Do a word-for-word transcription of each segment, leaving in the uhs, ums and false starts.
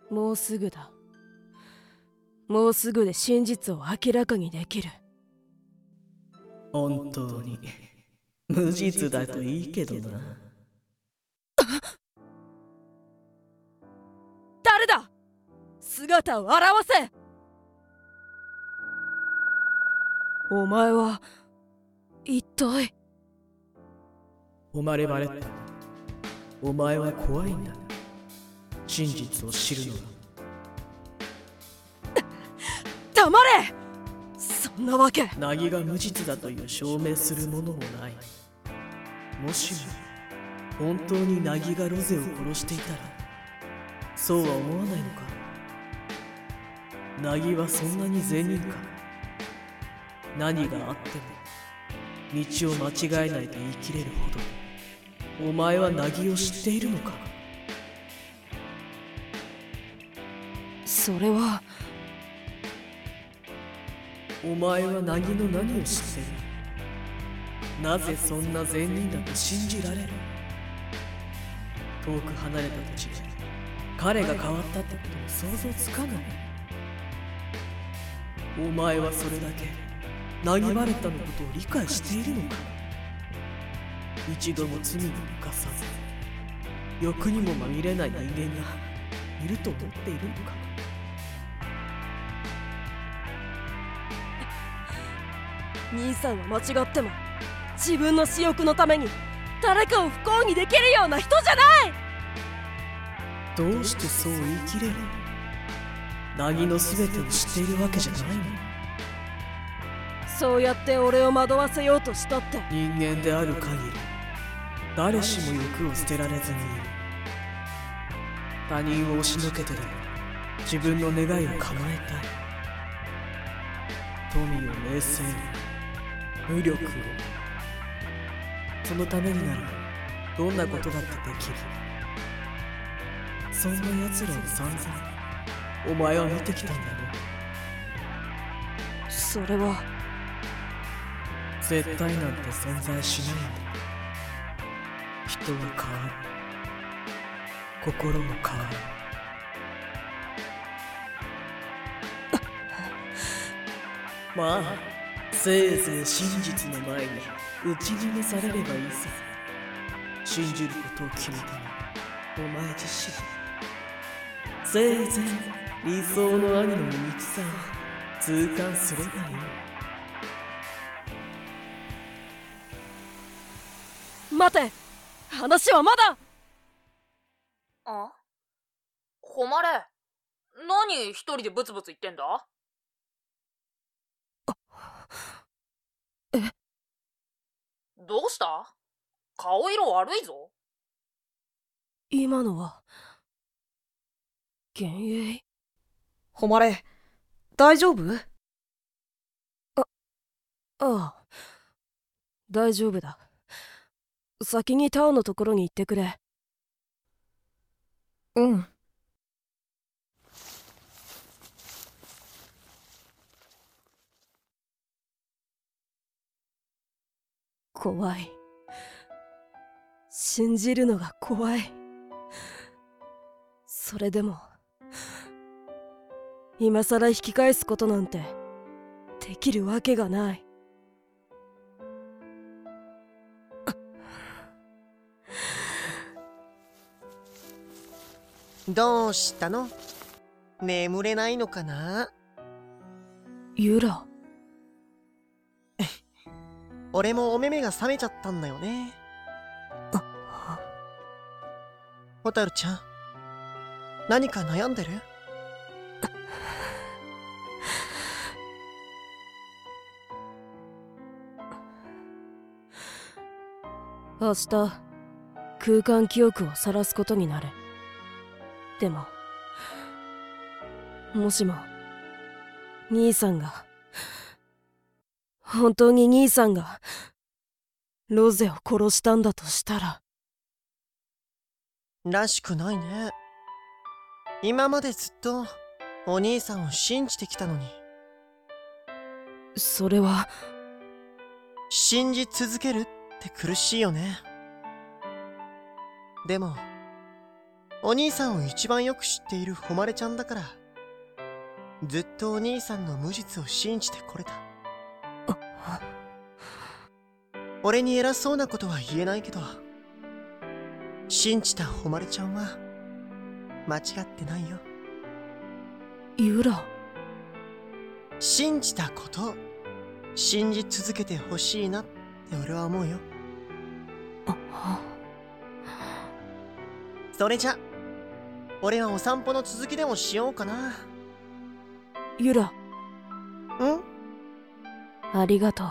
もうすぐだ。もうすぐで真実を明らかにできる。 本当に無実だといいけどな。 誰だ？姿を現せ！お前は一体。 おまれバレット、お前は怖いんだ。真実を知るのが。 黙れ！そんなわけ。 ナギが無実だという証明するものもない。もしも本当にナギがロゼを殺していたら、そうは思わないのか。ナギはそんなに善人か。何があっても道を間違えないと言い切れるほど、お前はナギを知っているのか。 それは。 お前はナギの何を知っている？なぜそんな善人だと信じられる？遠く離れた土地で彼が変わったってことも想像つかない。お前はそれだけナギバレッタのことを理解しているのか。一度も罪に犯さず欲にもまみれない人間がいると思っているのか。 兄さんは間違っても自分の私欲のために誰かを不幸にできるような人じゃない。 どうしてそう言い切れる？ナギの全てを知っているわけじゃないの？ そうやって俺を惑わせようとしたって。 人間である限り誰しも欲を捨てられずにいる。他人を押しのけてでも自分の願いを叶えたい。富を冷静に、無力を。そのためにならどんなことだってできる。そんな奴らを散々お前は見てきたんだろう。 それは絶対なんて存在しないんだ。人は変わる。心も変わる。まあせいぜい真実の前に打ち逃げされればいいさ。信じることを決めたのはお前自身。せいぜい理想の兄の醜さを痛感すればいい。 待て、話はまだ。 あ？誉れ、何一人でブツブツ言ってんだ？ え？ どうした？顔色悪いぞ。 今のは幻影？ 誉れ、大丈夫？ あ、ああ、大丈夫だ。先にタオのところに行ってくれ。 うん。 怖い。信じるのが怖い。それでも今さら引き返すことなんてできるわけがない。 どうしたの？眠れないのかな？ ユラ。 俺もお目目が覚めちゃったんだよね。ホタルちゃん、何か悩んでる？ 明日空間記憶を晒すことになる。でももしも兄さんが本当に兄さんがロゼを殺したんだとしたら。 らしくないね。今までずっとお兄さんを信じてきたのに。 それは信じ続けるって苦しいよね。でもお兄さんを一番よく知っている誉ちゃんだから、ずっとお兄さんの無実を信じてこれた。俺に偉そうなことは言えないけど、信じた誉ちゃんは間違ってないよ。 ユラ。 信じたこと信じ続けてほしいなって俺は思うよ。それじゃ俺はお散歩の続きでもしようかな。 ユラ。 ん？ ありがとう。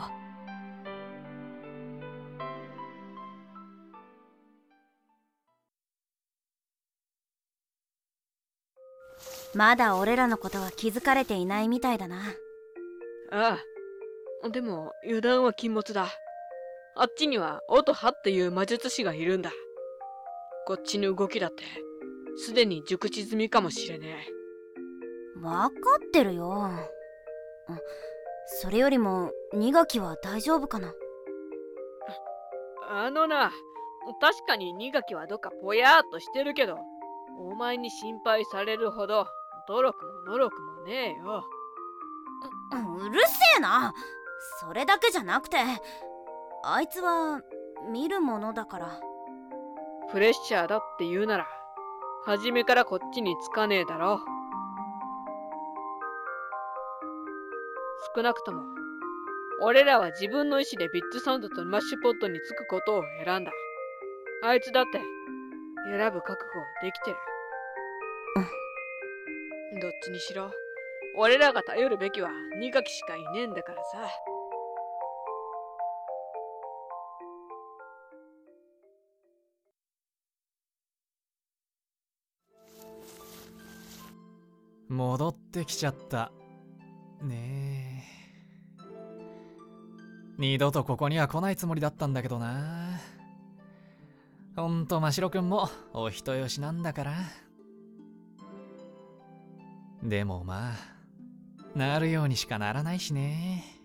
まだ俺らのことは気づかれていないみたいだな。 ああ。でも油断は禁物だ。あっちには音羽っていう魔術師がいるんだ。こっちの動きだってすでに熟知済みかもしれねえ。わかってるよ。それよりも二垣は大丈夫かな。 あのな、確かに二垣はどっかぽやーっとしてるけど、お前に心配されるほど努力も能力もねえよ。 う, うるせえな。それだけじゃなくて、あいつは見るものだから。 プレッシャーだって言うなら初めからこっちにつかねえだろ。少なくとも俺らは自分の意思でビッツサウンドとマッシュポットにつくことを選んだ。あいつだって選ぶ覚悟できてる。どっちにしろ俺らが頼るべきは二垣しかいねえんだからさ。 戻ってきちゃったねえ。二度とここには来ないつもりだったんだけどな。ほんと真白くんもお人よしなんだから。でもまあなるようにしかならないしね。